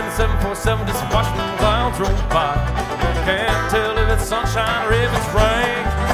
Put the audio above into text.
in the 747, just watching the clouds roll by. Can't tell if it's sunshine or if it's rain.